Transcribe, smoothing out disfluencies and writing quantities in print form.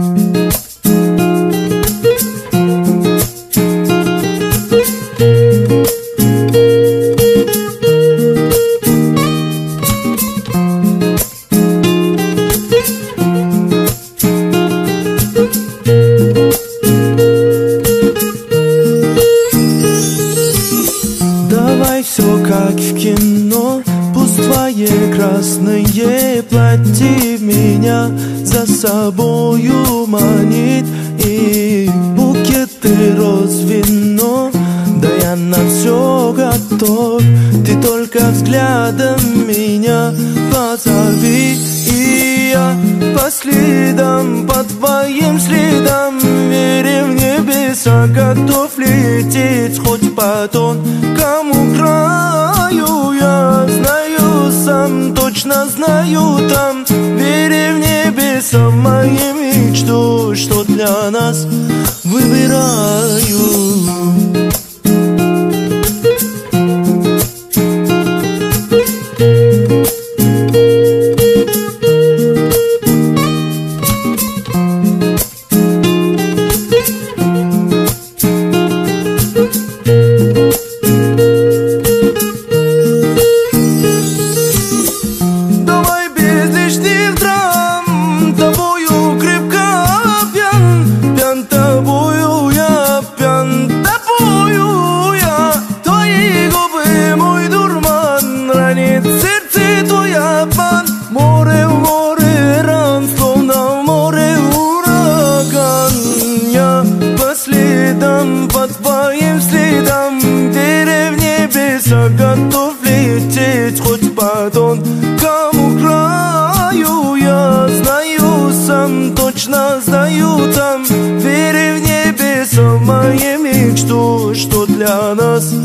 Давай все как в кино, пусть твои красные платья меня за собою манит. И букеты роз, вино, да я на все готов. Ты только взглядом меня позови, и я по следам, по твоим следам, веря в небеса, готов лететь хоть по тонкому краю. Я знаю сам, точно знаю там, веря в небеса, в мою мечту, что для нас выбираю. Сердце твой обман, море в море ран, словно в море ураган. Я по следам, по твоим следам, веря в небеса, готов лететь хоть по тонкому краю. Я знаю сам, точно знаю там, веря в небеса, в мою мечту, что для нас